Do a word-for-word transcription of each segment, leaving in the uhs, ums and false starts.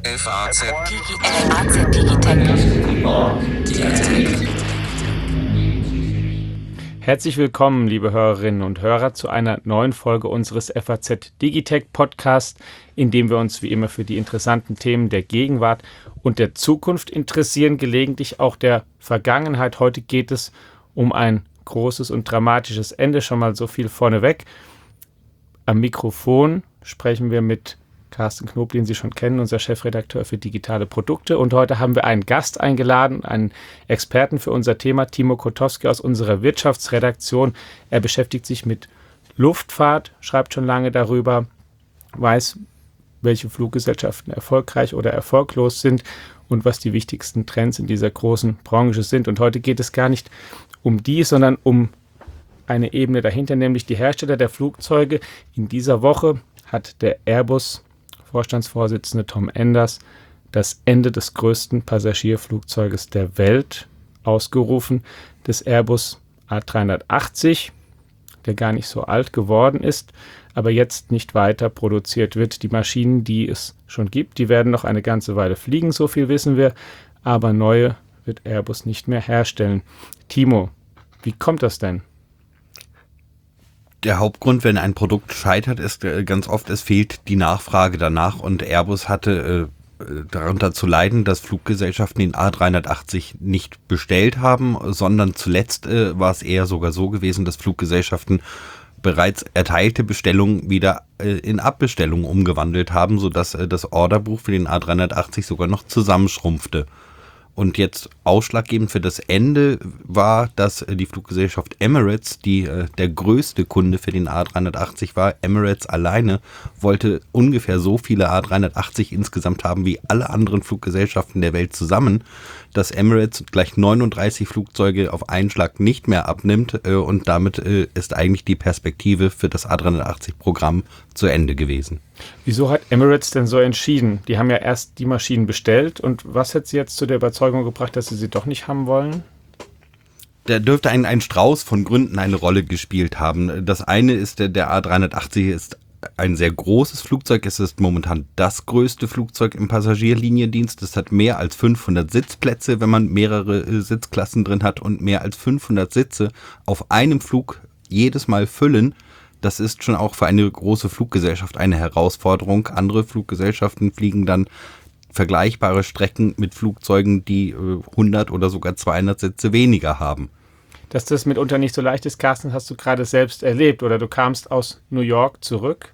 F A Z Digitech. Herzlich willkommen, liebe Hörerinnen und Hörer, zu einer neuen Folge unseres F A Z Digitech Podcast, in dem wir uns wie immer für die interessanten Themen der Gegenwart und der Zukunft interessieren, gelegentlich auch der Vergangenheit. Heute geht es um ein großes und dramatisches Ende, schon mal so viel vorneweg. Am Mikrofon sprechen wir mit Carsten Knob, den Sie schon kennen, unser Chefredakteur für digitale Produkte. Und heute haben wir einen Gast eingeladen, einen Experten für unser Thema, Timo Kotowski aus unserer Wirtschaftsredaktion. Er beschäftigt sich mit Luftfahrt, schreibt schon lange darüber, weiß, welche Fluggesellschaften erfolgreich oder erfolglos sind und was die wichtigsten Trends in dieser großen Branche sind. Und heute geht es gar nicht um die, sondern um eine Ebene dahinter, nämlich die Hersteller der Flugzeuge. In dieser Woche hat der Airbus Vorstandsvorsitzende Tom Enders das Ende des größten Passagierflugzeuges der Welt ausgerufen, des Airbus A drei achtzig, der gar nicht so alt geworden ist, aber jetzt nicht weiter produziert wird. Die Maschinen, die es schon gibt, die werden noch eine ganze Weile fliegen, so viel wissen wir, aber neue wird Airbus nicht mehr herstellen. Timo, wie kommt das denn? Der Hauptgrund, wenn ein Produkt scheitert, ist äh, ganz oft, es fehlt die Nachfrage danach, und Airbus hatte äh, darunter zu leiden, dass Fluggesellschaften den A drei achtzig nicht bestellt haben, sondern zuletzt äh, war es eher sogar so gewesen, dass Fluggesellschaften bereits erteilte Bestellungen wieder äh, in Abbestellungen umgewandelt haben, sodass äh, das Orderbuch für den A drei achtzig sogar noch zusammenschrumpfte. Und jetzt ausschlaggebend für das Ende war, dass die Fluggesellschaft Emirates, die äh, der größte Kunde für den A drei achtzig war, Emirates alleine wollte ungefähr so viele A drei achtzig insgesamt haben wie alle anderen Fluggesellschaften der Welt zusammen, dass Emirates gleich neununddreißig Flugzeuge auf einen Schlag nicht mehr abnimmt, äh, und damit äh, ist eigentlich die Perspektive für das A drei achtzig-Programm zu Ende gewesen. Wieso hat Emirates denn so entschieden? Die haben ja erst die Maschinen bestellt, und was hat sie jetzt zu der Überzeugung gebracht, dass sie sie doch nicht haben wollen? Da dürfte ein, ein Strauß von Gründen eine Rolle gespielt haben. Das eine ist, der, der A drei achtzig ist ein sehr großes Flugzeug. Es ist momentan das größte Flugzeug im Passagierliniendienst. Es hat mehr als fünfhundert Sitzplätze, wenn man mehrere äh, Sitzklassen drin hat, und mehr als fünfhundert Sitze auf einem Flug jedes Mal füllen. Das ist schon auch für eine große Fluggesellschaft eine Herausforderung. Andere Fluggesellschaften fliegen dann vergleichbare Strecken mit Flugzeugen, die äh, hundert oder sogar zweihundert Sitze weniger haben. Dass das mitunter nicht so leicht ist, Carsten, hast du gerade selbst erlebt, oder du kamst aus New York zurück,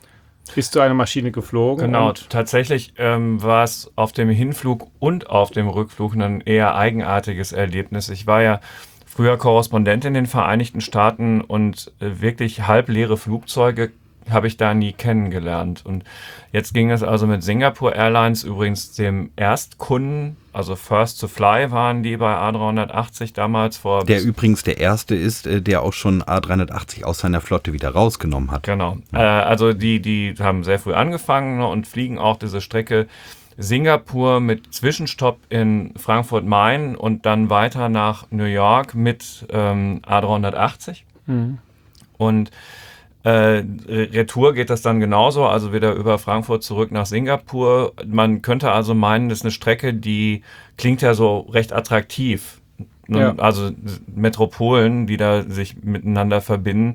bist du eine Maschine geflogen? Genau, tatsächlich ähm, war es auf dem Hinflug und auf dem Rückflug ein eher eigenartiges Erlebnis. Ich war ja früher Korrespondent in den Vereinigten Staaten, und äh, wirklich halbleere Flugzeuge habe ich da nie kennengelernt. Und jetzt ging es also mit Singapore Airlines, übrigens dem Erstkunden, also First to Fly waren die bei A drei achtzig damals vor. Der übrigens der erste ist, der auch schon A drei achtzig aus seiner Flotte wieder rausgenommen hat. Genau, äh, also die, die haben sehr früh angefangen, ne, und fliegen auch diese Strecke Singapur mit Zwischenstopp in Frankfurt-Main und dann weiter nach New York mit ähm, A drei achtzig. Mhm. Und Äh, Retour geht das dann genauso, also wieder über Frankfurt zurück nach Singapur. Man könnte also meinen, das ist eine Strecke, die klingt ja so recht attraktiv. Ja. Also Metropolen, die da sich miteinander verbinden.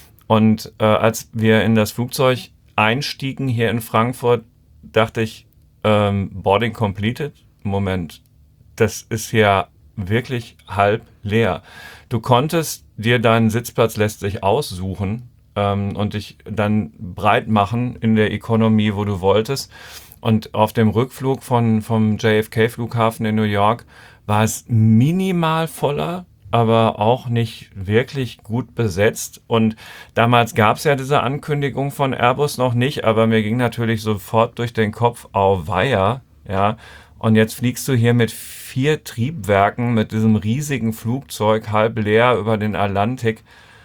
Und äh, als wir in das Flugzeug einstiegen hier in Frankfurt, dachte ich, ähm, Boarding completed? Moment, das ist ja wirklich halb leer. Du konntest dir deinen Sitzplatz lässt sich aussuchen, und dich dann breit machen in der Economy, wo du wolltest. Und auf dem Rückflug von, vom J F K-Flughafen in New York war es minimal voller, aber auch nicht wirklich gut besetzt. Und damals gab es ja diese Ankündigung von Airbus noch nicht, aber mir ging natürlich sofort durch den Kopf, auweia, ja. Und jetzt fliegst du hier mit vier Triebwerken, mit diesem riesigen Flugzeug, halb leer über den Atlantik.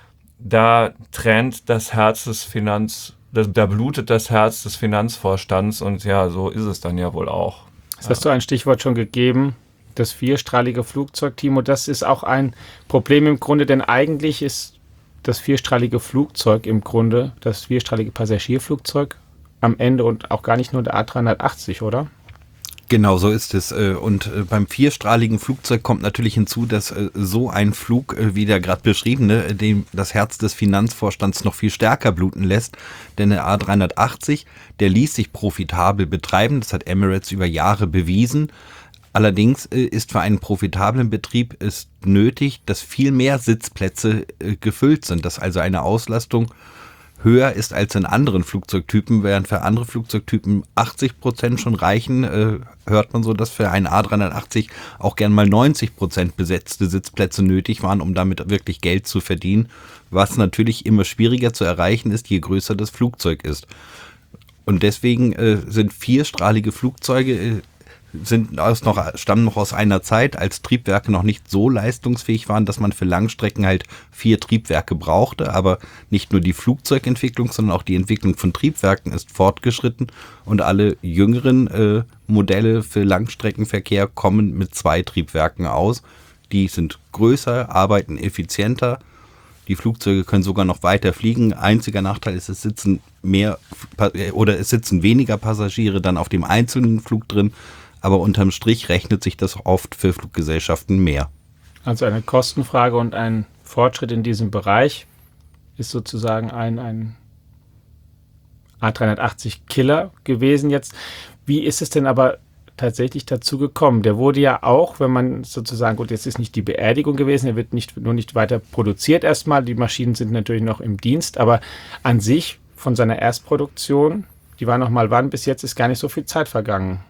Da tränt das Herz des Finanz, das, da blutet das Herz des Finanzvorstands, und ja, so ist es dann ja wohl auch. Jetzt hast du ein Stichwort schon gegeben, das vierstrahlige Flugzeug, Timo. Das ist auch ein Problem im Grunde, denn eigentlich ist das vierstrahlige Flugzeug im Grunde, das vierstrahlige Passagierflugzeug am Ende und auch gar nicht nur der A drei achtzig, oder? Genau, so ist es. Und beim vierstrahligen Flugzeug kommt natürlich hinzu, dass so ein Flug, wie der gerade beschriebene, dem das Herz des Finanzvorstands noch viel stärker bluten lässt. Denn der A dreihundertachtzig, der ließ sich profitabel betreiben. Das hat Emirates über Jahre bewiesen. Allerdings ist für einen profitablen Betrieb es nötig, dass viel mehr Sitzplätze gefüllt sind, dass also eine Auslastung höher ist als in anderen Flugzeugtypen, während für andere Flugzeugtypen achtzig Prozent schon reichen, äh, hört man so, dass für einen A dreihundertachtzig auch gern mal neunzig Prozent besetzte Sitzplätze nötig waren, um damit wirklich Geld zu verdienen, was natürlich immer schwieriger zu erreichen ist, je größer das Flugzeug ist. Und deswegen äh, sind vierstrahlige Flugzeuge äh, sind aus noch, stammen noch aus einer Zeit, als Triebwerke noch nicht so leistungsfähig waren, dass man für Langstrecken halt vier Triebwerke brauchte. Aber nicht nur die Flugzeugentwicklung, sondern auch die Entwicklung von Triebwerken ist fortgeschritten. Und alle jüngeren äh, Modelle für Langstreckenverkehr kommen mit zwei Triebwerken aus. Die sind größer, arbeiten effizienter. Die Flugzeuge können sogar noch weiter fliegen. Einziger Nachteil ist, es sitzen mehr oder es sitzen weniger Passagiere dann auf dem einzelnen Flug drin. Aber unterm Strich rechnet sich das oft für Fluggesellschaften mehr. Also eine Kostenfrage und ein Fortschritt in diesem Bereich ist sozusagen ein, ein A dreihundertachtzig Killer gewesen jetzt. Wie ist es denn aber tatsächlich dazu gekommen? Der wurde ja auch, wenn man sozusagen, gut, jetzt ist nicht die Beerdigung gewesen, er wird nicht, nur nicht weiter produziert erstmal, die Maschinen sind natürlich noch im Dienst, aber an sich von seiner Erstproduktion, die war noch mal wann, bis jetzt ist gar nicht so viel Zeit vergangen.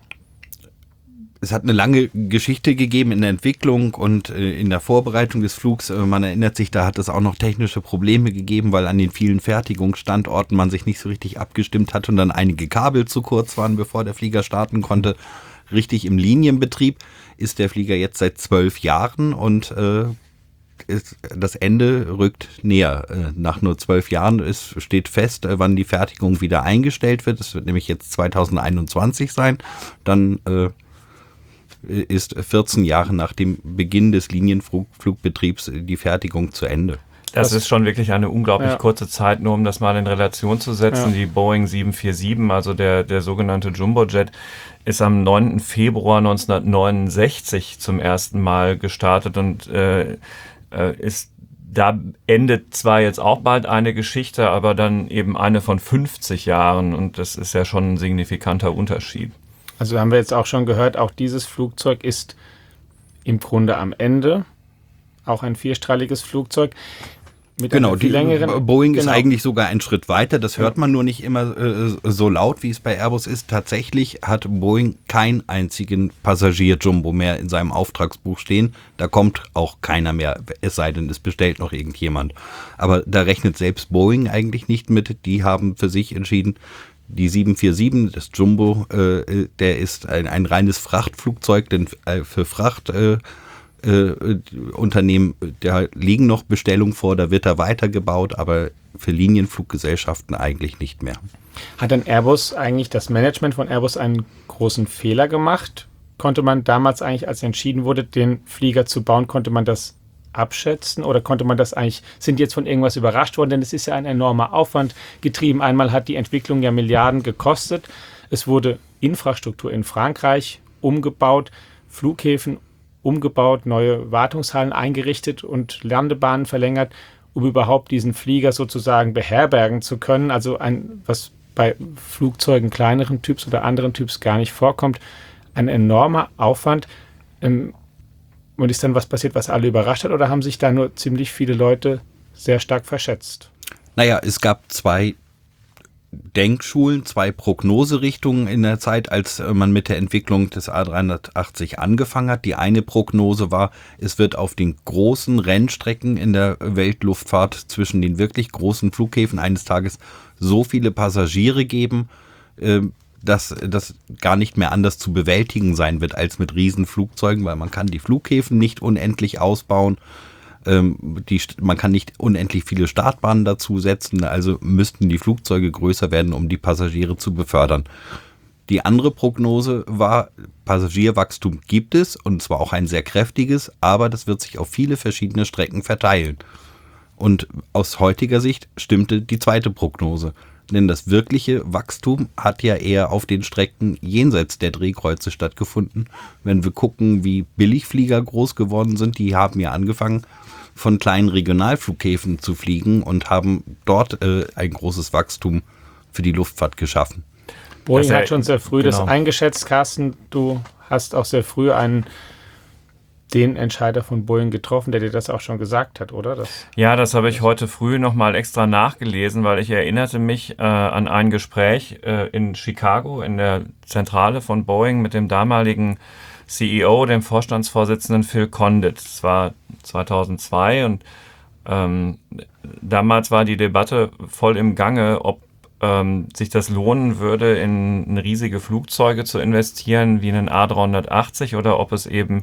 Es hat eine lange Geschichte gegeben in der Entwicklung und äh, in der Vorbereitung des Flugs. Äh, man erinnert sich, da hat es auch noch technische Probleme gegeben, weil an den vielen Fertigungsstandorten man sich nicht so richtig abgestimmt hat und dann einige Kabel zu kurz waren, bevor der Flieger starten konnte. Richtig im Linienbetrieb ist der Flieger jetzt seit zwölf Jahren und äh, ist, das Ende rückt näher. Äh, nach nur zwölf Jahren ist, steht fest, äh, wann die Fertigung wieder eingestellt wird. Es wird nämlich jetzt zweitausendeinundzwanzig sein. Dann äh, ist vierzehn Jahre nach dem Beginn des Linienflugbetriebs die Fertigung zu Ende. Das ist schon wirklich eine unglaublich ja. kurze Zeit, nur um das mal in Relation zu setzen. Ja. Die Boeing sieben vier sieben, also der, der sogenannte Jumbojet, ist am neunten Februar neunzehnhundertneunundsechzig zum ersten Mal gestartet und äh, ist da endet zwar jetzt auch bald eine Geschichte, aber dann eben eine von fünfzig Jahren und das ist ja schon ein signifikanter Unterschied. Also haben wir jetzt auch schon gehört, auch dieses Flugzeug ist im Grunde am Ende, auch ein vierstrahliges Flugzeug. Mit genau, die längeren, Boeing genau. ist eigentlich sogar einen Schritt weiter, das hört man nur nicht immer äh, so laut, wie es bei Airbus ist. Tatsächlich hat Boeing keinen einzigen Passagier-Jumbo mehr in seinem Auftragsbuch stehen. Da kommt auch keiner mehr, es sei denn, es bestellt noch irgendjemand. Aber da rechnet selbst Boeing eigentlich nicht mit. Die haben für sich entschieden, die sieben vier sieben, das Jumbo, äh, der ist ein, ein reines Frachtflugzeug, denn äh, für Frachtunternehmen, äh, Unternehmen, da liegen noch Bestellungen vor, da wird er weitergebaut, aber für Linienfluggesellschaften eigentlich nicht mehr. Hat denn Airbus eigentlich, das Management von Airbus, einen großen Fehler gemacht? Konnte man damals eigentlich, als entschieden wurde, den Flieger zu bauen, konnte man das abschätzen oder konnte man das eigentlich, sind jetzt von irgendwas überrascht worden, denn es ist ja ein enormer Aufwand getrieben. Einmal hat die Entwicklung ja Milliarden gekostet. Es wurde Infrastruktur in Frankreich umgebaut, Flughäfen umgebaut, neue Wartungshallen eingerichtet und Landebahnen verlängert, um überhaupt diesen Flieger sozusagen beherbergen zu können. Also ein, was bei Flugzeugen kleineren Typs oder anderen Typs gar nicht vorkommt, ein enormer Aufwand. Ähm, Und ist dann was passiert, was alle überrascht hat, oder haben sich da nur ziemlich viele Leute sehr stark verschätzt? Naja, es gab zwei Denkschulen, zwei Prognoserichtungen in der Zeit, als man mit der Entwicklung des A dreihundertachtzig angefangen hat. Die eine Prognose war, es wird auf den großen Rennstrecken in der Weltluftfahrt zwischen den wirklich großen Flughäfen eines Tages so viele Passagiere geben, dass das gar nicht mehr anders zu bewältigen sein wird als mit Riesenflugzeugen, weil man kann die Flughäfen nicht unendlich ausbauen, ähm, die, man kann nicht unendlich viele Startbahnen dazu setzen, also müssten die Flugzeuge größer werden, um die Passagiere zu befördern. Die andere Prognose war, Passagierwachstum gibt es, und zwar auch ein sehr kräftiges, aber das wird sich auf viele verschiedene Strecken verteilen. Und aus heutiger Sicht stimmte die zweite Prognose. Denn das wirkliche Wachstum hat ja eher auf den Strecken jenseits der Drehkreuze stattgefunden. Wenn wir gucken, wie Billigflieger groß geworden sind, die haben ja angefangen, von kleinen Regionalflughäfen zu fliegen und haben dort äh, ein großes Wachstum für die Luftfahrt geschaffen. Boeing Das, äh, hat schon sehr früh genau. das eingeschätzt, Carsten. Du hast auch sehr früh einen den Entscheider von Boeing getroffen, der dir das auch schon gesagt hat, oder? Das Ja, das habe ich heute früh nochmal extra nachgelesen, weil ich erinnerte mich äh, an ein Gespräch äh, in Chicago in der Zentrale von Boeing mit dem damaligen C E O, dem Vorstandsvorsitzenden Phil Condit. Das war zweitausendzwei und ähm, damals war die Debatte voll im Gange, ob ähm, sich das lohnen würde, in, in riesige Flugzeuge zu investieren, wie einen A dreihundertachtzig, oder ob es eben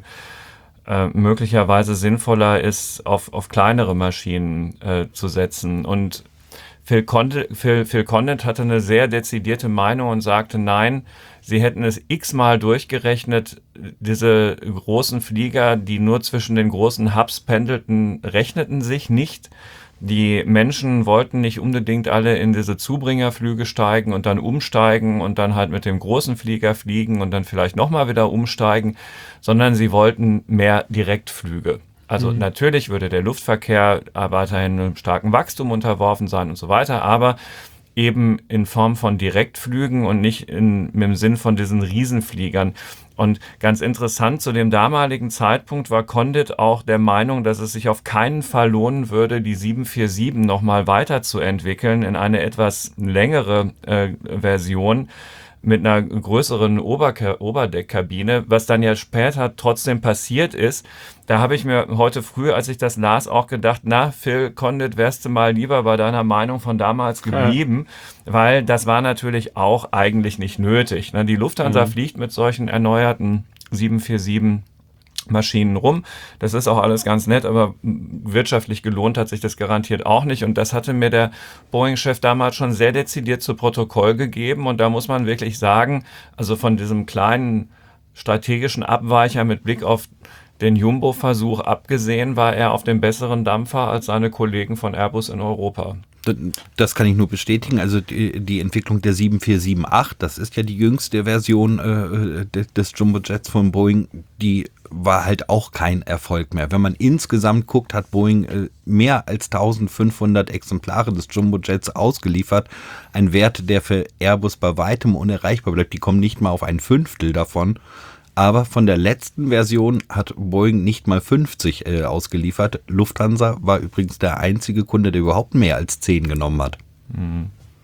äh, möglicherweise sinnvoller ist, auf, auf kleinere Maschinen äh, zu setzen. Und Phil Condit, Phil, Phil Condit hatte eine sehr dezidierte Meinung und sagte, nein, sie hätten es x-mal durchgerechnet, diese großen Flieger, die nur zwischen den großen Hubs pendelten, rechneten sich nicht. Die Menschen wollten nicht unbedingt alle in diese Zubringerflüge steigen und dann umsteigen und dann halt mit dem großen Flieger fliegen und dann vielleicht nochmal wieder umsteigen, sondern sie wollten mehr Direktflüge. Also mhm. natürlich würde der Luftverkehr weiterhin einem starken Wachstum unterworfen sein und so weiter, aber eben in Form von Direktflügen und nicht in, im Sinn von diesen Riesenfliegern. Und ganz interessant, zu dem damaligen Zeitpunkt war Condit auch der Meinung, dass es sich auf keinen Fall lohnen würde, die sieben vier sieben nochmal weiterzuentwickeln in eine etwas längere äh, Version mit einer größeren Oberka- Oberdeckkabine, was dann ja später trotzdem passiert ist. Da habe ich mir heute früh, als ich das las, auch gedacht, na, Phil Condit, wärst du mal lieber bei deiner Meinung von damals geblieben, ja. Weil das war natürlich auch eigentlich nicht nötig. Die Lufthansa mhm. fliegt mit solchen erneuerten sieben vier sieben Maschinen rum. Das ist auch alles ganz nett, aber wirtschaftlich gelohnt hat sich das garantiert auch nicht. Und das hatte mir der Boeing-Chef damals schon sehr dezidiert zu Protokoll gegeben. Und da muss man wirklich sagen, also von diesem kleinen strategischen Abweicher mit Blick auf den Jumbo-Versuch abgesehen, war er auf dem besseren Dampfer als seine Kollegen von Airbus in Europa. Das kann ich nur bestätigen. Also die, die Entwicklung der sieben vier sieben acht, das ist ja die jüngste Version äh, des, des Jumbo-Jets von Boeing, die war halt auch kein Erfolg mehr. Wenn man insgesamt guckt, hat Boeing äh, mehr als eintausendfünfhundert Exemplare des Jumbo-Jets ausgeliefert. Ein Wert, der für Airbus bei weitem unerreichbar bleibt. Die kommen nicht mal auf ein Fünftel davon. Aber von der letzten Version hat Boeing nicht mal fünfzig äh, ausgeliefert. Lufthansa war übrigens der einzige Kunde, der überhaupt mehr als zehn genommen hat. Mhm.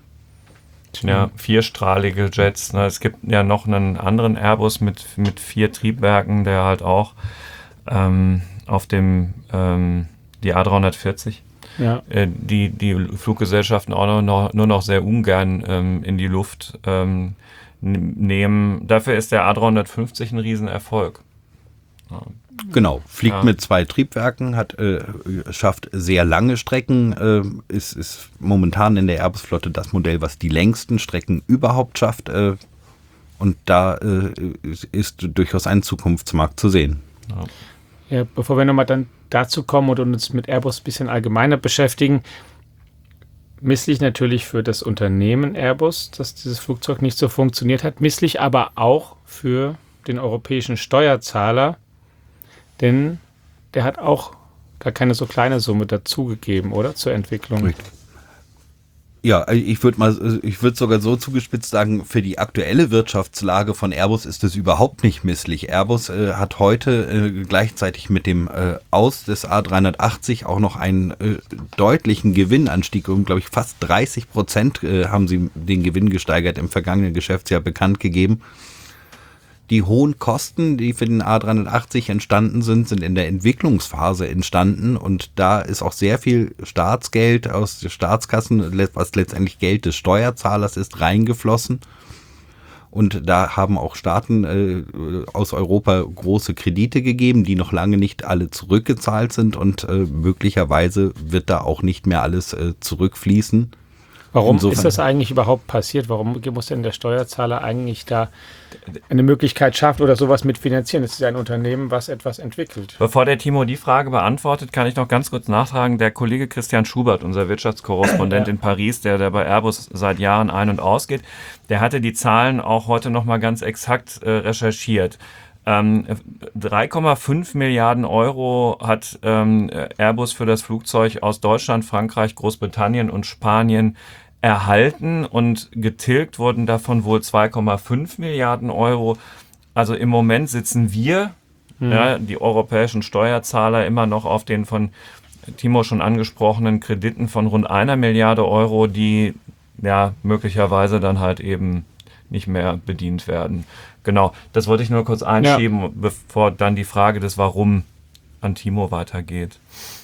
Ja, vierstrahlige Jets. Ne? Es gibt ja noch einen anderen Airbus mit, mit vier Triebwerken, der halt auch ähm, auf dem ähm, die A dreihundertvierzig, ja. äh, die, die Fluggesellschaften auch noch, nur noch sehr ungern ähm, in die Luft ähm, nehmen. Dafür ist der A dreihundertfünfzig ein Riesenerfolg. Ja. Genau, fliegt ja. mit zwei Triebwerken, hat äh, schafft sehr lange Strecken, äh, ist, ist momentan in der Airbus-Flotte das Modell, was die längsten Strecken überhaupt schafft. Äh, und da äh, ist durchaus ein Zukunftsmarkt zu sehen. Ja, ja, bevor wir nochmal dann dazu kommen und uns mit Airbus ein bisschen allgemeiner beschäftigen, misslich natürlich für das Unternehmen Airbus, dass dieses Flugzeug nicht so funktioniert hat, misslich aber auch für den europäischen Steuerzahler, denn der hat auch gar keine so kleine Summe dazugegeben, oder? Zur Entwicklung. Richtig. Ja, ich würde mal, ich würde sogar so zugespitzt sagen, für die aktuelle Wirtschaftslage von Airbus ist es überhaupt nicht misslich. Airbus äh, hat heute äh, gleichzeitig mit dem äh, Aus des A dreihundertachtzig auch noch einen äh, deutlichen Gewinnanstieg, um, glaube ich, fast dreißig Prozent äh, haben sie den Gewinn gesteigert im vergangenen Geschäftsjahr bekannt gegeben. Die hohen Kosten, die für den A dreihundertachtzig entstanden sind, sind in der Entwicklungsphase entstanden und da ist auch sehr viel Staatsgeld aus den Staatskassen, was letztendlich Geld des Steuerzahlers ist, reingeflossen. Und da haben auch Staaten äh, aus Europa große Kredite gegeben, die noch lange nicht alle zurückgezahlt sind und äh, möglicherweise wird da auch nicht mehr alles äh, zurückfließen. Warum Insofern ist das eigentlich überhaupt passiert? Warum muss denn der Steuerzahler eigentlich da eine Möglichkeit schaffen oder sowas mitfinanzieren? Es ist ja ein Unternehmen, was etwas entwickelt. Bevor der Timo die Frage beantwortet, kann ich noch ganz kurz nachtragen. Der Kollege Christian Schubert, unser Wirtschaftskorrespondent ja. in Paris, der, der bei Airbus seit Jahren ein- und ausgeht, der hatte die Zahlen auch heute nochmal ganz exakt äh, recherchiert. Ähm, drei Komma fünf Milliarden Euro hat ähm, Airbus für das Flugzeug aus Deutschland, Frankreich, Großbritannien und Spanien erhalten und getilgt wurden davon wohl zwei Komma fünf Milliarden Euro. Also im Moment sitzen wir, hm. ja, die europäischen Steuerzahler, immer noch auf den von Timo schon angesprochenen Krediten von rund einer Milliarde Euro, die ja möglicherweise dann halt eben nicht mehr bedient werden. Genau, das wollte ich nur kurz einschieben, ja. bevor dann die Frage des Warum an Timo weitergeht.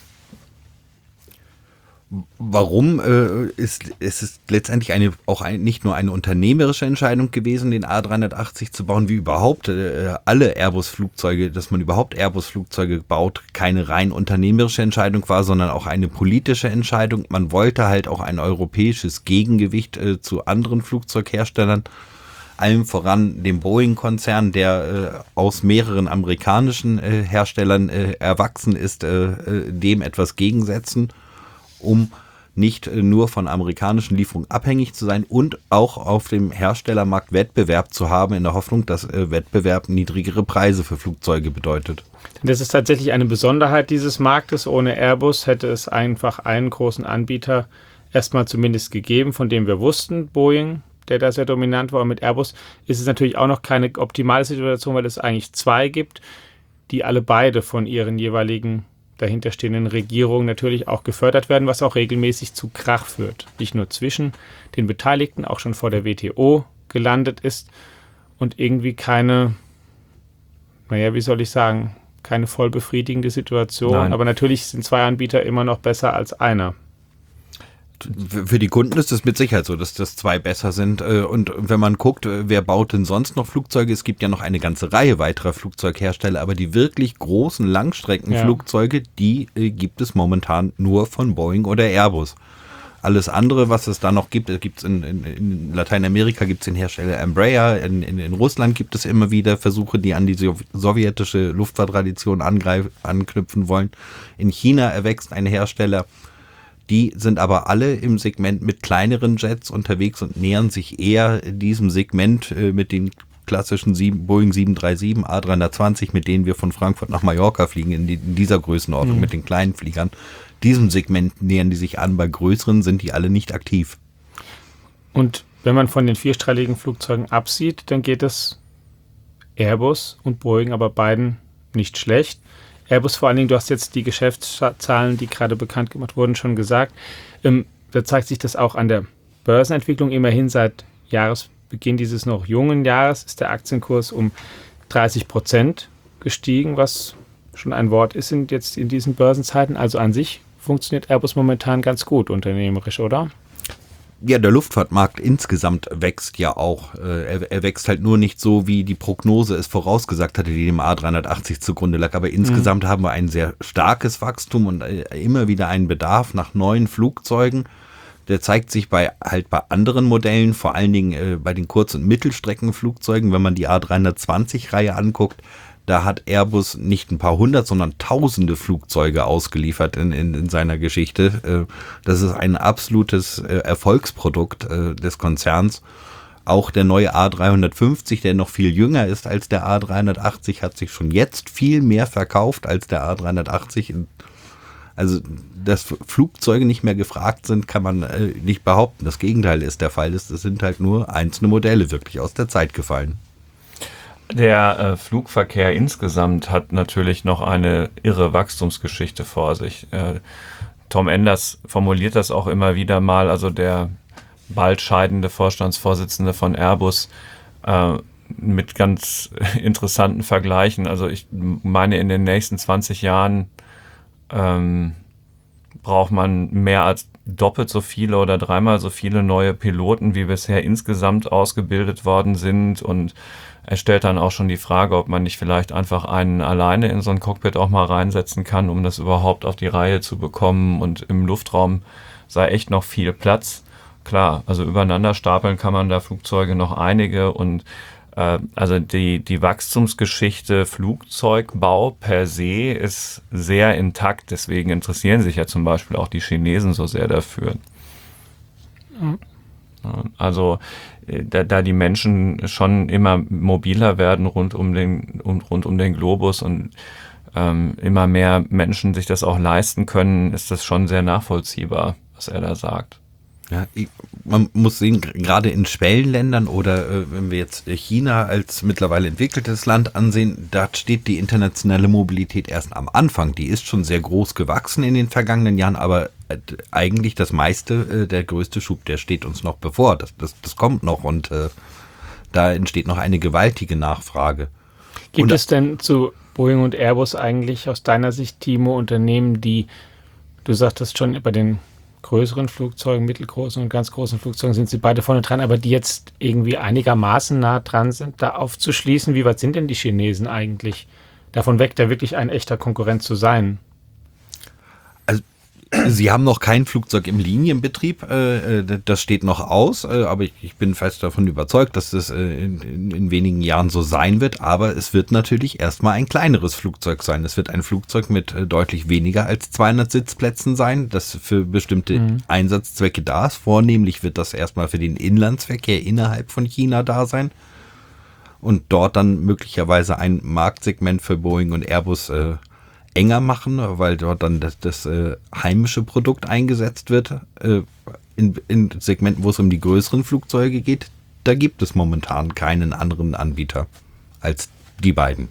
Warum äh, ist es ist letztendlich eine auch ein, nicht nur eine unternehmerische Entscheidung gewesen, den A dreihundertachtzig zu bauen, wie überhaupt äh, alle Airbus-Flugzeuge, dass man überhaupt Airbus-Flugzeuge baut, keine rein unternehmerische Entscheidung war, sondern auch eine politische Entscheidung. Man wollte halt auch ein europäisches Gegengewicht äh, zu anderen Flugzeugherstellern, allem voran dem Boeing-Konzern, der äh, aus mehreren amerikanischen äh, Herstellern äh, erwachsen ist, äh, äh, dem etwas gegensetzen, um nicht äh, nur von amerikanischen Lieferungen abhängig zu sein und auch auf dem Herstellermarkt Wettbewerb zu haben, in der Hoffnung, dass äh, Wettbewerb niedrigere Preise für Flugzeuge bedeutet. Das ist tatsächlich eine Besonderheit dieses Marktes. Ohne Airbus hätte es einfach einen großen Anbieter erstmal zumindest gegeben, von dem wir wussten, Boeing, der da sehr dominant war. Und mit Airbus ist es natürlich auch noch keine optimale Situation, weil es eigentlich zwei gibt, die alle beide von ihren jeweiligen dahinterstehenden Regierungen natürlich auch gefördert werden, was auch regelmäßig zu Krach führt. Nicht nur zwischen den Beteiligten, auch schon vor der W T O gelandet ist und irgendwie keine, naja, wie soll ich sagen, keine voll befriedigende Situation. Nein. Aber natürlich sind zwei Anbieter immer noch besser als einer. Für die Kunden ist es mit Sicherheit so, dass das zwei besser sind. Und wenn man guckt, wer baut denn sonst noch Flugzeuge? Es gibt ja noch eine ganze Reihe weiterer Flugzeughersteller, aber die wirklich großen Langstreckenflugzeuge, ja. die gibt es momentan nur von Boeing oder Airbus. Alles andere, was es da noch gibt, gibt es in, in, in Lateinamerika, gibt es den Hersteller Embraer, in, in, in Russland gibt es immer wieder Versuche, die an die sowjetische Luftfahrttradition angreif, anknüpfen wollen. In China erwächst ein Hersteller. Die sind aber alle im Segment mit kleineren Jets unterwegs und nähern sich eher diesem Segment äh, mit den klassischen sieben, Boeing sieben drei sieben, A dreihundertzwanzig, mit denen wir von Frankfurt nach Mallorca fliegen, in, die, in dieser Größenordnung mhm. mit den kleinen Fliegern. Diesem Segment nähern die sich an, bei größeren sind die alle nicht aktiv. Und wenn man von den vierstrahligen Flugzeugen absieht, dann geht es Airbus und Boeing aber beiden nicht schlecht. Airbus vor allen Dingen, du hast jetzt die Geschäftszahlen, die gerade bekannt gemacht wurden, schon gesagt. Ähm, da zeigt sich das auch an der Börsenentwicklung. Immerhin seit Jahresbeginn dieses noch jungen Jahres ist der Aktienkurs um dreißig Prozent gestiegen, was schon ein Wort ist in, jetzt in diesen Börsenzeiten. Also an sich funktioniert Airbus momentan ganz gut unternehmerisch, oder? Ja, der Luftfahrtmarkt insgesamt wächst ja auch. Er, er wächst halt nur nicht so, wie die Prognose es vorausgesagt hatte, die dem A dreihundertachtzig zugrunde lag. Aber insgesamt mhm. haben wir ein sehr starkes Wachstum und immer wieder einen Bedarf nach neuen Flugzeugen. Der zeigt sich bei halt bei anderen Modellen, vor allen Dingen äh, bei den Kurz- und Mittelstreckenflugzeugen. Wenn man die A dreihundertzwanzig-Reihe anguckt, da hat Airbus nicht ein paar hundert, sondern tausende Flugzeuge ausgeliefert in, in, in seiner Geschichte. Das ist ein absolutes Erfolgsprodukt des Konzerns. Auch der neue A dreihundertfünfzig, der noch viel jünger ist als der A dreihundertachtzig, hat sich schon jetzt viel mehr verkauft als der A dreihundertachtzig. Also, dass Flugzeuge nicht mehr gefragt sind, kann man nicht behaupten. Das Gegenteil ist der Fall. Es sind halt nur einzelne Modelle wirklich aus der Zeit gefallen. Der äh, Flugverkehr insgesamt hat natürlich noch eine irre Wachstumsgeschichte vor sich. Äh, Tom Enders formuliert das auch immer wieder mal, also der bald scheidende Vorstandsvorsitzende von Airbus, äh, mit ganz interessanten Vergleichen. Also ich meine, in den nächsten zwanzig Jahren ähm, braucht man mehr als doppelt so viele oder dreimal so viele neue Piloten, wie bisher insgesamt ausgebildet worden sind, und er stellt dann auch schon die Frage, ob man nicht vielleicht einfach einen alleine in so ein Cockpit auch mal reinsetzen kann, um das überhaupt auf die Reihe zu bekommen, und im Luftraum sei echt noch viel Platz. klar. Also übereinander stapeln kann man da Flugzeuge noch einige und äh, also die, die Wachstumsgeschichte Flugzeugbau per se ist sehr intakt. Deswegen interessieren sich ja zum Beispiel auch die Chinesen so sehr dafür. Mhm. Also da, da die Menschen schon immer mobiler werden rund um den, um, rund um den Globus und ähm, immer mehr Menschen sich das auch leisten können, ist das schon sehr nachvollziehbar, was er da sagt. Ja, ich, man muss sehen, gerade in Schwellenländern oder äh, wenn wir jetzt China als mittlerweile entwickeltes Land ansehen, da steht die internationale Mobilität erst am Anfang. Die ist schon sehr groß gewachsen in den vergangenen Jahren, aber äh, eigentlich das meiste, äh, der größte Schub, der steht uns noch bevor. Das, das, das kommt noch und äh, da entsteht noch eine gewaltige Nachfrage. Gibt und, es denn zu Boeing und Airbus eigentlich aus deiner Sicht, Timo, Unternehmen, die, du sagtest schon, bei den größeren Flugzeugen, mittelgroßen und ganz großen Flugzeugen sind sie beide vorne dran, aber die jetzt irgendwie einigermaßen nah dran sind, da aufzuschließen? Wie weit sind denn die Chinesen eigentlich davon weg, da wirklich ein echter Konkurrent zu sein? Also sie haben noch kein Flugzeug im Linienbetrieb, äh, das steht noch aus, äh, aber ich, ich bin fest davon überzeugt, dass das äh, in, in, in wenigen Jahren so sein wird, aber es wird natürlich erstmal ein kleineres Flugzeug sein. Es wird ein Flugzeug mit äh, deutlich weniger als zweihundert Sitzplätzen sein, das für bestimmte mhm. Einsatzzwecke da ist. Vornehmlich wird das erstmal für den Inlandsverkehr innerhalb von China da sein und dort dann möglicherweise ein Marktsegment für Boeing und Airbus äh, enger machen, weil dort dann das, das äh, heimische Produkt eingesetzt wird. Äh, in, in Segmenten, wo es um die größeren Flugzeuge geht, da gibt es momentan keinen anderen Anbieter als die beiden.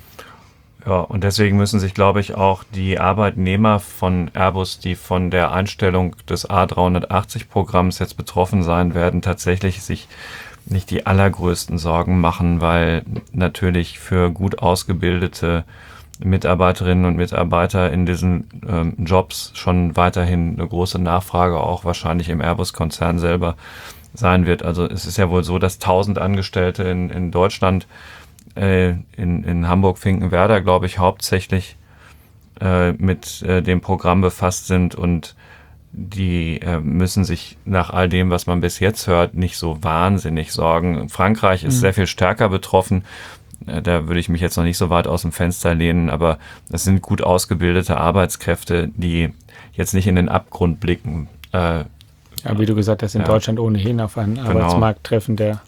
Ja, und deswegen müssen sich, glaube ich, auch die Arbeitnehmer von Airbus, die von der Einstellung des A dreihundertachtzig Programms jetzt betroffen sein werden, tatsächlich sich nicht die allergrößten Sorgen machen, weil natürlich für gut ausgebildete Mitarbeiterinnen und Mitarbeiter in diesen ähm, Jobs schon weiterhin eine große Nachfrage auch wahrscheinlich im Airbus-Konzern selber sein wird. Also es ist ja wohl so, dass tausend Angestellte in, in Deutschland, äh, in, in Hamburg-Finkenwerder, glaube ich, hauptsächlich äh, mit äh, dem Programm befasst sind und die äh, müssen sich nach all dem, was man bis jetzt hört, nicht so wahnsinnig sorgen. Frankreich ist mhm. sehr viel stärker betroffen. Da würde ich mich jetzt noch nicht so weit aus dem Fenster lehnen, aber es sind gut ausgebildete Arbeitskräfte, die jetzt nicht in den Abgrund blicken. Äh, ja, wie du gesagt hast, in ja. Deutschland ohnehin auf einen genau. Arbeitsmarkt treffen, der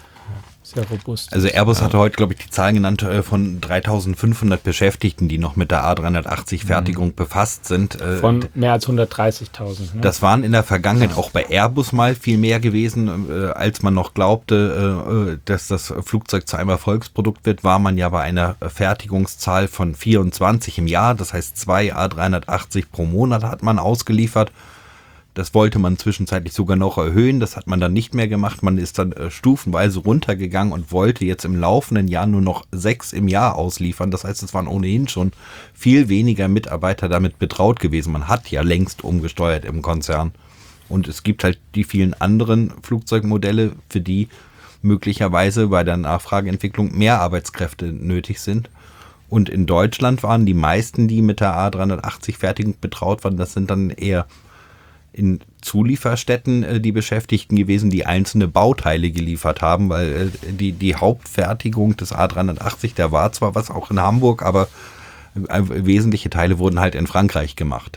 sehr robust ist. Also Airbus ja. hatte heute, glaube ich, die Zahlen genannt von dreitausendfünfhundert Beschäftigten, die noch mit der A dreihundertachtzig-Fertigung mhm. befasst sind. Von mehr als hundertdreißigtausend. Ne? Das waren in der Vergangenheit ja. auch bei Airbus mal viel mehr gewesen, als man noch glaubte, dass das Flugzeug zu einem Erfolgsprodukt wird, war man ja bei einer Fertigungszahl von vierundzwanzig im Jahr. Das heißt, zwei A dreihundertachtzig pro Monat hat man ausgeliefert. Das wollte man zwischenzeitlich sogar noch erhöhen. Das hat man dann nicht mehr gemacht. Man ist dann äh, stufenweise runtergegangen und wollte jetzt im laufenden Jahr nur noch sechs im Jahr ausliefern. Das heißt, es waren ohnehin schon viel weniger Mitarbeiter damit betraut gewesen. Man hat ja längst umgesteuert im Konzern. Und es gibt halt die vielen anderen Flugzeugmodelle, für die möglicherweise bei der Nachfrageentwicklung mehr Arbeitskräfte nötig sind. Und in Deutschland waren die meisten, die mit der A dreihundertachtzig-Fertigung betraut waren, das sind dann eher in Zulieferstätten äh, die Beschäftigten gewesen, die einzelne Bauteile geliefert haben, weil äh, die, die Hauptfertigung des A dreihundertachtzig, der war zwar was auch in Hamburg, aber äh, wesentliche Teile wurden halt in Frankreich gemacht.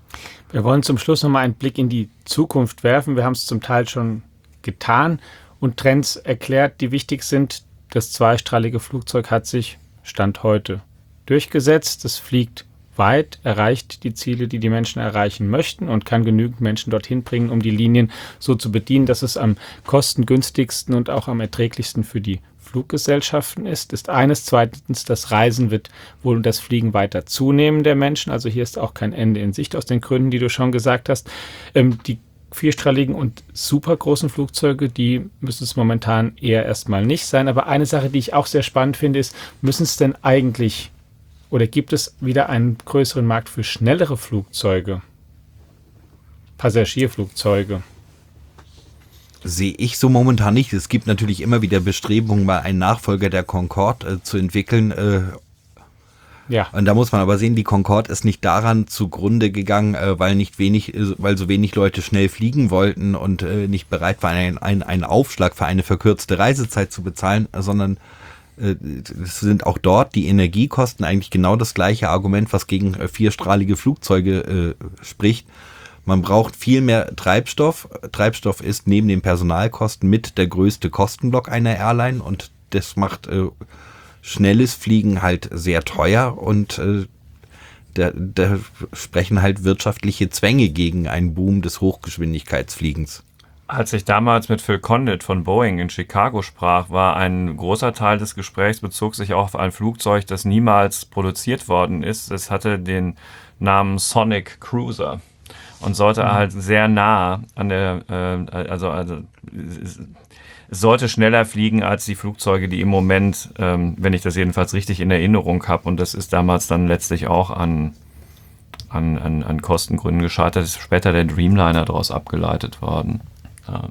Wir wollen zum Schluss nochmal einen Blick in die Zukunft werfen. Wir haben es zum Teil schon getan und Trends erklärt, die wichtig sind. Das zweistrahlige Flugzeug hat sich Stand heute durchgesetzt. Es fliegt weit, erreicht die Ziele, die die Menschen erreichen möchten und kann genügend Menschen dorthin bringen, um die Linien so zu bedienen, dass es am kostengünstigsten und auch am erträglichsten für die Fluggesellschaften ist, ist eines. Zweitens, das Reisen wird wohl das Fliegen weiter zunehmen der Menschen. Also hier ist auch kein Ende in Sicht aus den Gründen, die du schon gesagt hast. Ähm, die vierstrahligen und super großen Flugzeuge, die müssen es momentan eher erstmal nicht sein. Aber eine Sache, die ich auch sehr spannend finde, ist, müssen es denn eigentlich oder gibt es wieder einen größeren Markt für schnellere Flugzeuge? Passagierflugzeuge? Sehe ich so momentan nicht. Es gibt natürlich immer wieder Bestrebungen, mal einen Nachfolger der Concorde äh, zu entwickeln. Äh, Ja. Und da muss man aber sehen, die Concorde ist nicht daran zugrunde gegangen, äh, weil nicht wenig, weil so wenig Leute schnell fliegen wollten und äh, nicht bereit waren, einen, einen, einen Aufschlag für eine verkürzte Reisezeit zu bezahlen, sondern äh, es sind auch dort die Energiekosten eigentlich genau das gleiche Argument, was gegen äh, vierstrahlige Flugzeuge äh, spricht. Man braucht viel mehr Treibstoff. Treibstoff ist neben den Personalkosten mit der größte Kostenblock einer Airline und das macht äh, schnelles Fliegen halt sehr teuer und äh, da, da sprechen halt wirtschaftliche Zwänge gegen einen Boom des Hochgeschwindigkeitsfliegens. Als ich damals mit Phil Condit von Boeing in Chicago sprach, war ein großer Teil des Gesprächs bezog sich auch auf ein Flugzeug, das niemals produziert worden ist. Es hatte den Namen Sonic Cruiser und sollte mhm. halt sehr nah an der, äh, also, also es, es sollte schneller fliegen als die Flugzeuge, die im Moment, ähm, wenn ich das jedenfalls richtig in Erinnerung habe, und das ist damals dann letztlich auch an, an, an, an Kostengründen gescheitert, ist später der Dreamliner daraus abgeleitet worden. Ja.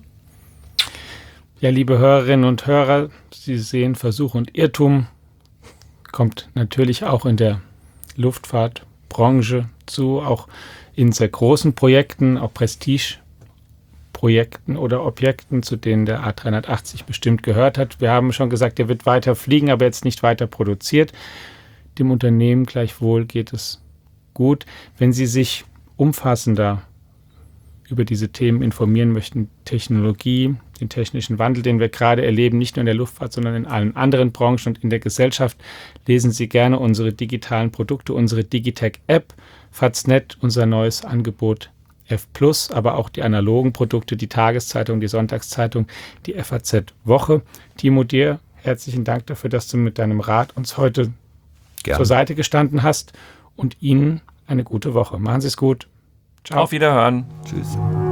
Ja, liebe Hörerinnen und Hörer, Sie sehen, Versuch und Irrtum kommt natürlich auch in der Luftfahrtbranche zu, auch in sehr großen Projekten, auch Prestigeprojekten oder Objekten, zu denen der A dreihundertachtzig bestimmt gehört hat. Wir haben schon gesagt, er wird weiter fliegen, aber jetzt nicht weiter produziert. Dem Unternehmen gleichwohl geht es gut. Wenn Sie sich umfassender über diese Themen informieren möchten, Technologie, den technischen Wandel, den wir gerade erleben, nicht nur in der Luftfahrt, sondern in allen anderen Branchen und in der Gesellschaft, lesen Sie gerne unsere digitalen Produkte, unsere Digitech-App, Faznet, unser neues Angebot F plus, aber auch die analogen Produkte, die Tageszeitung, die Sonntagszeitung, die F A Z Woche. Timo, dir herzlichen Dank dafür, dass du mit deinem Rat uns heute Gerne. zur Seite gestanden hast und Ihnen eine gute Woche. Machen Sie es gut. Ciao. Auf Wiederhören. Tschüss.